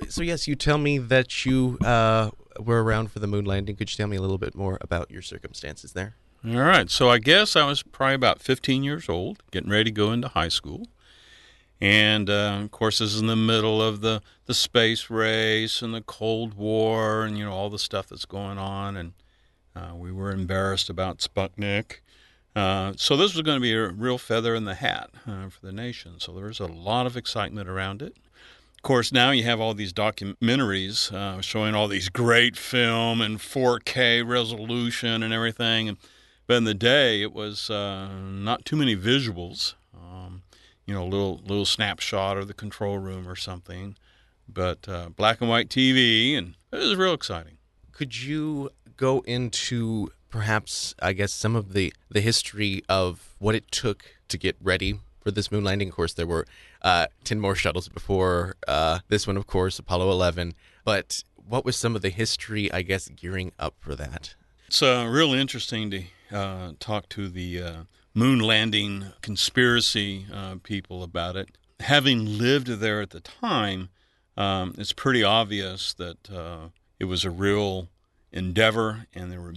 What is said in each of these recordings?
So yes, you tell me that you were around for the moon landing. Could you tell me a little bit more about your circumstances there? All right, so I guess I was probably about 15 years old, getting ready to go into high school. And, of course, this is in the middle of the space race and the Cold War and, all the stuff that's going on. And we were embarrassed about Sputnik. So this was going to be a real feather in the hat for the nation. So there was a lot of excitement around it. Of course, now you have all these documentaries showing all these great film and 4K resolution and everything. But in the day, it was not too many visuals. A little snapshot of the control room or something. But black and white TV, and it was real exciting. Could you go into perhaps, I guess, some of the history of what it took to get ready for this moon landing? Of course, there were 10 more shuttles before this one, of course, Apollo 11. But what was some of the history, I guess, gearing up for that? It's real interesting to talk to the moon landing conspiracy people about it. Having lived there at the time, it's pretty obvious that it was a real endeavor, and there were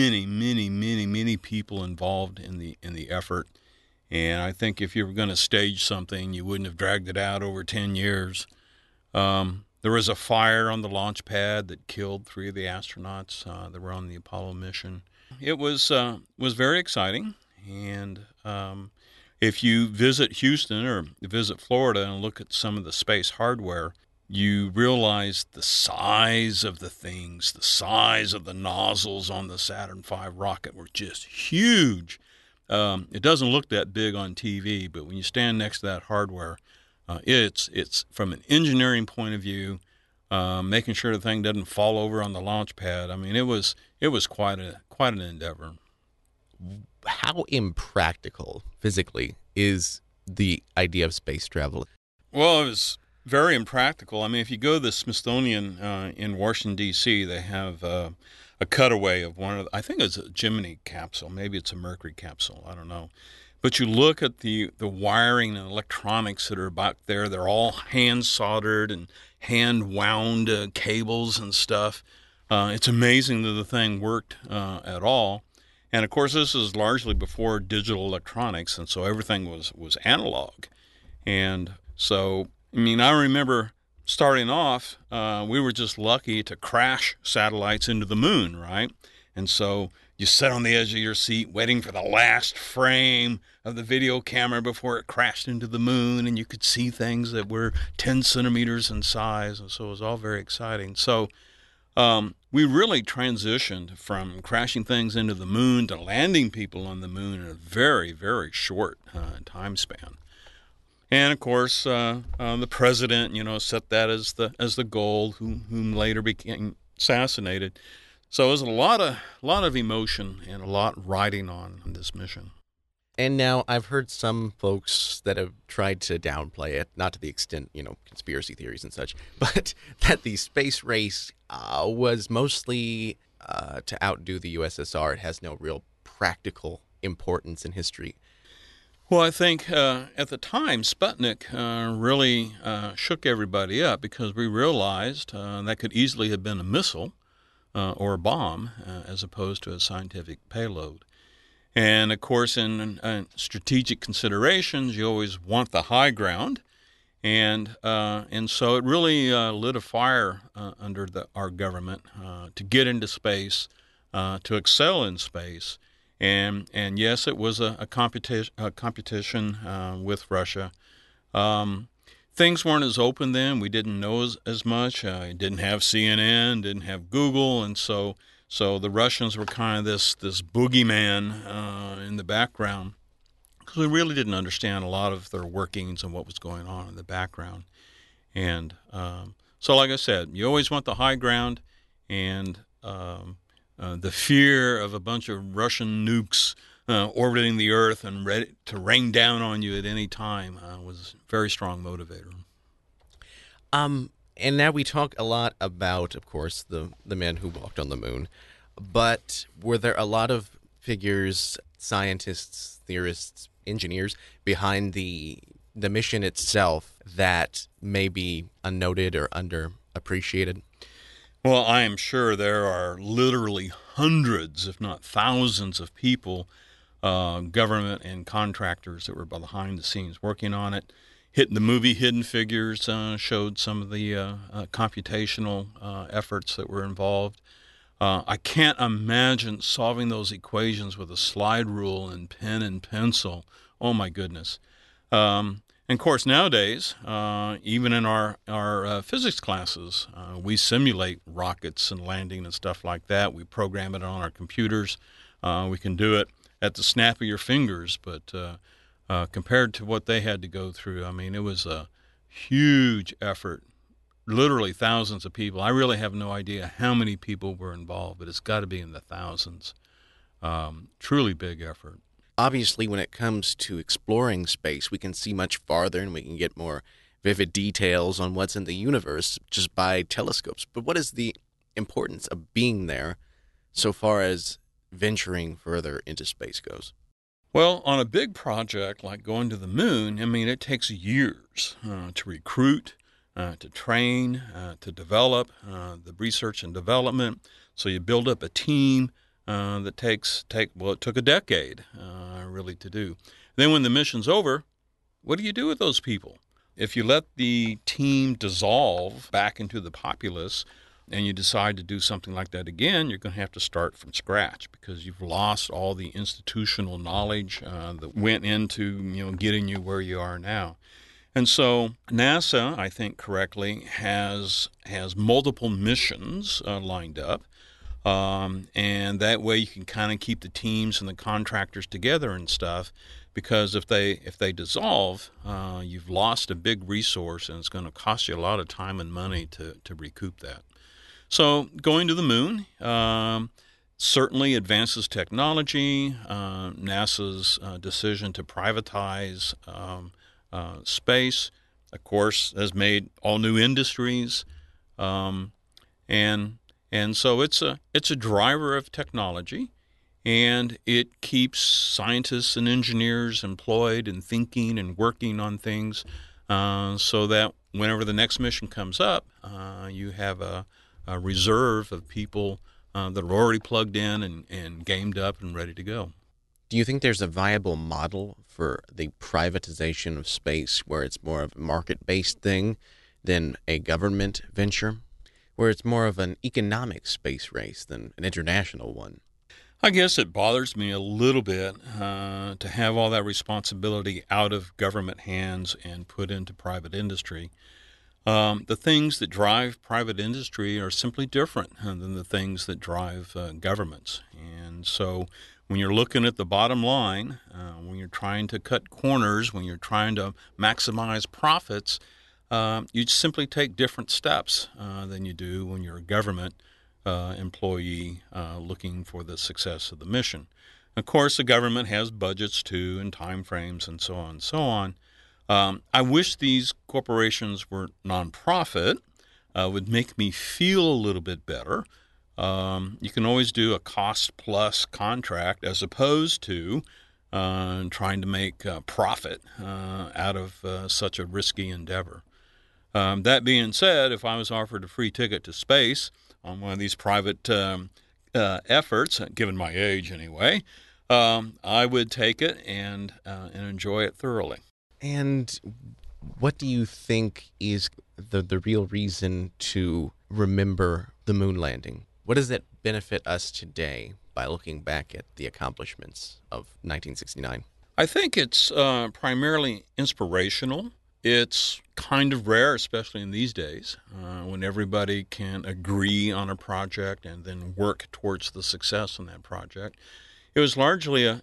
many people involved in the effort. And I think if you were going to stage something, you wouldn't have dragged it out over 10 years. There was a fire on the launch pad that killed 3 of the astronauts that were on the Apollo mission. It was very exciting. And if you visit Houston or visit Florida and look at some of the space hardware, you realize the size of the things, the size of the nozzles on the Saturn V rocket were just huge. It doesn't look that big on TV, but when you stand next to that hardware, it's from an engineering point of view, making sure the thing doesn't fall over on the launch pad. I mean, it was quite an endeavor. How impractical physically is the idea of space travel? Well, it was very impractical. I mean, if you go to the Smithsonian in Washington, D.C., they have a cutaway of I think it's a Gemini capsule. Maybe it's a Mercury capsule. I don't know. But you look at the wiring and electronics that are back there. They're all hand-soldered and hand-wound cables and stuff. It's amazing that the thing worked at all. And, of course, this is largely before digital electronics, and so everything was analog. And so, I mean, I remember starting off, we were just lucky to crash satellites into the moon, right? And so you sat on the edge of your seat waiting for the last frame of the video camera before it crashed into the moon, and you could see things that were 10 centimeters in size, and so it was all very exciting. So we really transitioned from crashing things into the moon to landing people on the moon in a very, very short time span. And of course, the president, set that as the goal, whom later became assassinated. So it was a lot of emotion and a lot riding on this mission. And now I've heard some folks that have tried to downplay it, not to the extent, conspiracy theories and such, but that the space race was mostly to outdo the USSR. It has no real practical importance in history. Well, I think at the time, Sputnik really shook everybody up because we realized that could easily have been a missile or a bomb as opposed to a scientific payload. And, of course, in strategic considerations, you always want the high ground. And so it really lit a fire under our government to get into space, to excel in space. And yes, it was a competition with Russia. Things weren't as open then. We didn't know as much. Didn't have CNN, didn't have Google, and so the Russians were kind of this boogeyman in the background because we really didn't understand a lot of their workings and what was going on in the background. And so, like I said, you always want the high ground, and the fear of a bunch of Russian nukes orbiting the Earth and ready to rain down on you at any time was a very strong motivator. And now we talk a lot about, of course, the man who walked on the moon. But were there a lot of figures, scientists, theorists, engineers behind the mission itself that may be unnoted or appreciated? Well, I am sure there are literally hundreds, if not thousands, of people, government and contractors that were behind the scenes working on it. The movie Hidden Figures showed some of the computational efforts that were involved. I can't imagine solving those equations with a slide rule and pen and pencil. Oh, my goodness. And of course, nowadays, even in our physics classes, we simulate rockets and landing and stuff like that. We program it on our computers. We can do it at the snap of your fingers. But compared to what they had to go through, I mean, it was a huge effort, literally thousands of people. I really have no idea how many people were involved, but it's got to be in the thousands. Truly big effort. Obviously, when it comes to exploring space, we can see much farther and we can get more vivid details on what's in the universe just by telescopes. But what is the importance of being there so far as venturing further into space goes? Well, on a big project like going to the moon, I mean, it takes years to recruit, to train, to develop the research and development. So you build up a team that it took a decade really to do. Then when the mission's over, what do you do with those people? If you let the team dissolve back into the populace and you decide to do something like that again, you're going to have to start from scratch because you've lost all the institutional knowledge that went into getting you where you are now. And so NASA, I think correctly, has multiple missions lined up. And that way you can kind of keep the teams and the contractors together and stuff, because if they dissolve, you've lost a big resource and it's going to cost you a lot of time and money to recoup that. So going to the moon certainly advances technology. NASA's decision to privatize space, of course, has made all new industries, and so it's a driver of technology, and it keeps scientists and engineers employed and thinking and working on things, so that whenever the next mission comes up, you have a reserve of people that are already plugged in and gamed up and ready to go. Do you think there's a viable model for the privatization of space where it's more of a market-based thing than a government venture, where it's more of an economic space race than an international one? I guess it bothers me a little bit to have all that responsibility out of government hands and put into private industry. The things that drive private industry are simply different than the things that drive governments. And so when you're looking at the bottom line, when you're trying to cut corners, when you're trying to maximize profits, you simply take different steps than you do when you're a government employee looking for the success of the mission. Of course, the government has budgets too and time frames and so on and so on. I wish these corporations were nonprofit. Would make me feel a little bit better. You can always do a cost-plus contract as opposed to trying to make profit out of such a risky endeavor. That being said, if I was offered a free ticket to space on one of these private efforts, given my age anyway, I would take it and enjoy it thoroughly. And what do you think is the real reason to remember the moon landing? What does it benefit us today by looking back at the accomplishments of 1969? I think it's primarily inspirational. It's kind of rare, especially in these days, when everybody can agree on a project and then work towards the success in that project. It was largely a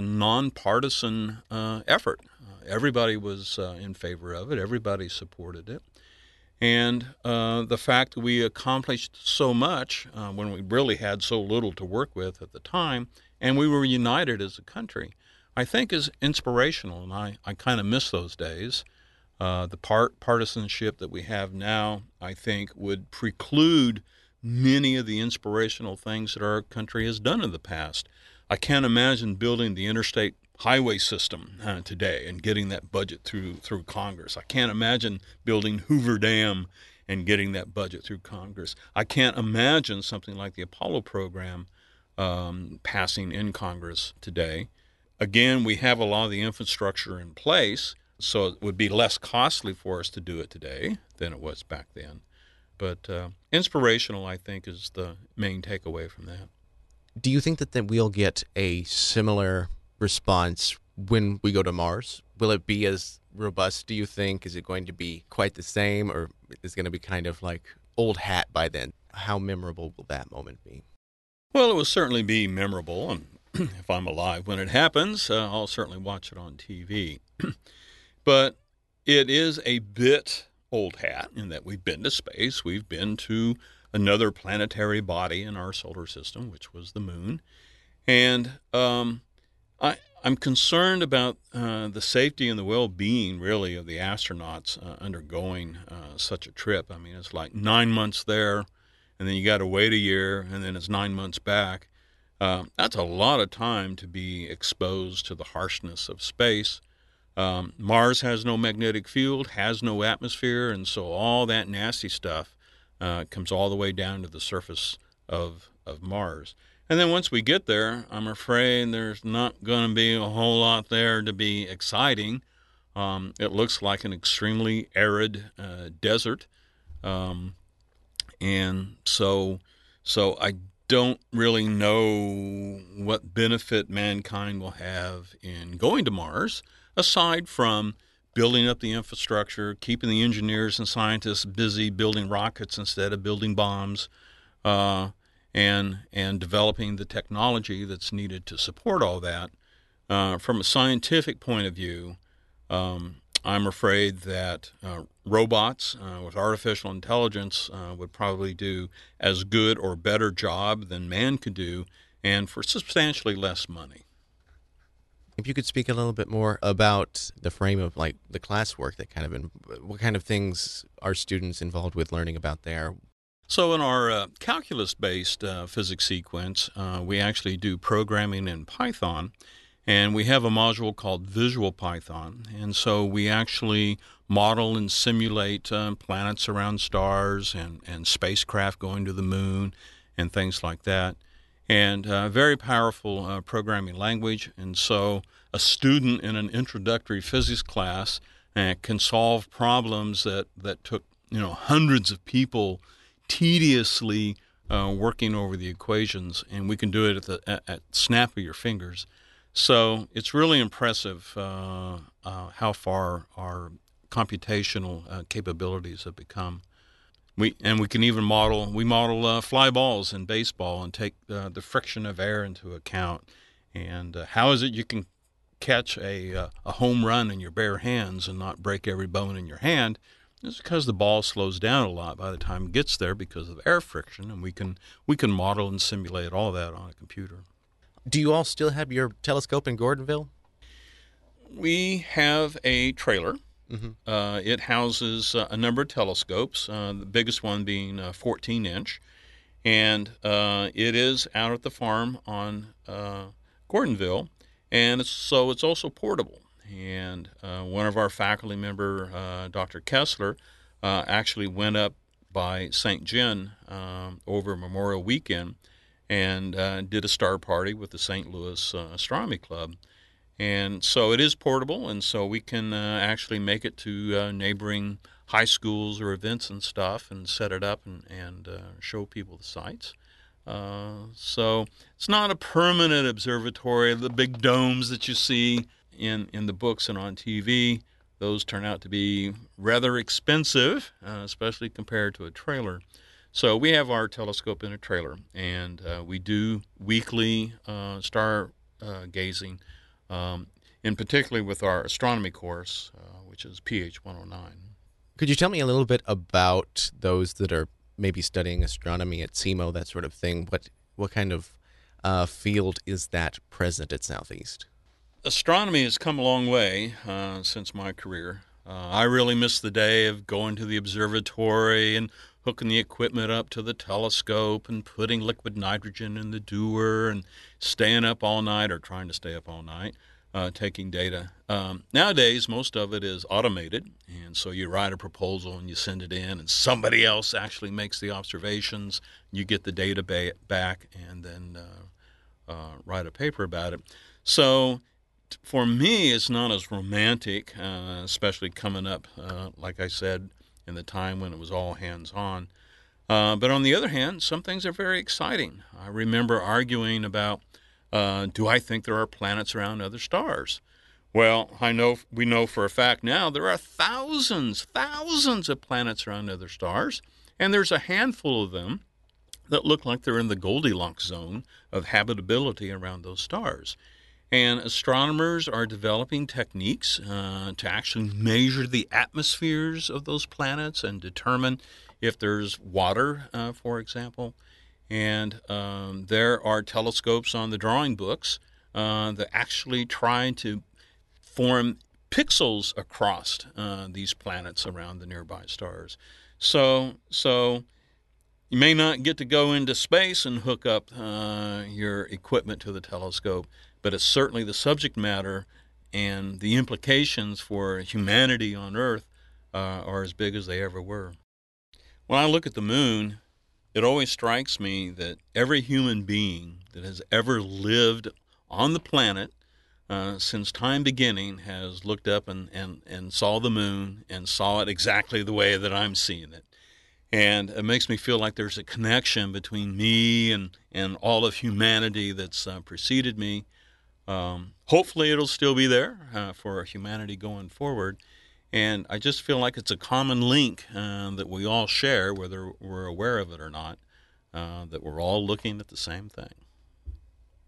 nonpartisan effort. Everybody was in favor of it. Everybody supported it. And the fact that we accomplished so much when we really had so little to work with at the time, and we were united as a country, I think is inspirational. And I kind of miss those days. The partisanship that we have now, I think, would preclude many of the inspirational things that our country has done in the past. I can't imagine building the interstate highway system today and getting that budget through Congress. I can't imagine building Hoover Dam and getting that budget through Congress. I can't imagine something like the Apollo program passing in Congress today. Again, we have a lot of the infrastructure in place, so it would be less costly for us to do it today than it was back then. But inspirational, I think, is the main takeaway from that. Do you think that we'll get a similar response when we go to Mars? Will it be as robust, do you think? Is it going to be quite the same, or is it going to be kind of like old hat by then? How memorable will that moment be? Well, it will certainly be memorable, and if I'm alive when it happens, I'll certainly watch it on TV. But it is a bit old hat in that we've been to space. We've been to another planetary body in our solar system, which was the moon. And I'm concerned about the safety and the well-being, really, of the astronauts undergoing such a trip. I mean, it's like 9 months there, and then you got to wait a year, and then it's 9 months back. That's a lot of time to be exposed to the harshness of space. Mars has no magnetic field, has no atmosphere, and so all that nasty stuff comes all the way down to the surface of Mars. And then once we get there, I'm afraid there's not going to be a whole lot there to be exciting. It looks like an extremely arid desert. And so I don't really know what benefit mankind will have in going to Mars, aside from building up the infrastructure, keeping the engineers and scientists busy building rockets instead of building bombs, and developing the technology that's needed to support all that. From a scientific point of view, I'm afraid that robots with artificial intelligence would probably do as good or better job than man could do, and for substantially less money. If you could speak a little bit more about the frame of like the classwork, that kind of what kind of things are students involved with learning about there? So in our calculus-based physics sequence, we actually do programming in Python, and we have a module called Visual Python. And so we actually model and simulate planets around stars and spacecraft going to the moon and things like that. And very powerful programming language. And so a student in an introductory physics class can solve problems that took hundreds of people tediously working over the equations, and we can do it at the snap of your fingers. So it's really impressive how far our computational capabilities have become. We can even model fly balls in baseball and take the friction of air into account. And how is it you can catch a home run in your bare hands and not break every bone in your hand? It's because the ball slows down a lot by the time it gets there because of air friction, and we can model and simulate all that on a computer. Do you all still have your telescope in Gordonville? We have a trailer. Mm-hmm. It houses a number of telescopes, the biggest one being 14-inch, and it is out at the farm on Gordonville, and it's also portable. And one of our faculty member, Dr. Kessler, actually went up by St. John over Memorial Weekend and did a star party with the St. Louis Astronomy Club. And so it is portable, and so we can actually make it to neighboring high schools or events and stuff and set it up and show people the sights. So it's not a permanent observatory. The big domes that you see in the books and on TV, those turn out to be rather expensive, especially compared to a trailer. So we have our telescope in a trailer, and we do weekly star gazing, in particular with our astronomy course, which is PH 109. Could you tell me a little bit about those that are maybe studying astronomy at SEMO, that sort of thing? What kind of field is that present at Southeast? Astronomy has come a long way since my career. I really miss the day of going to the observatory and hooking the equipment up to the telescope and putting liquid nitrogen in the dewar and staying up all night or trying to stay up all night. taking data. Nowadays, most of it is automated, and so you write a proposal and you send it in, and somebody else actually makes the observations. You get the data back, and then write a paper about it. So for me, it's not as romantic, especially coming up, like I said, in the time when it was all hands-on. But on the other hand, some things are very exciting. I remember arguing about, do I think there are planets around other stars? Well, we know for a fact now there are thousands of planets around other stars, and there's a handful of them that look like they're in the Goldilocks zone of habitability around those stars. And astronomers are developing techniques to actually measure the atmospheres of those planets and determine if there's water, for example. And there are telescopes on the drawing books that actually try to form pixels across these planets around the nearby stars. So you may not get to go into space and hook up your equipment to the telescope, but it's certainly the subject matter and the implications for humanity on Earth are as big as they ever were. When I look at the moon, it always strikes me that every human being that has ever lived on the planet since time beginning has looked up and saw the moon and saw it exactly the way that I'm seeing it. And it makes me feel like there's a connection between me and all of humanity that's preceded me. Hopefully it'll still be there for humanity going forward. And I just feel like it's a common link that we all share, whether we're aware of it or not, that we're all looking at the same thing.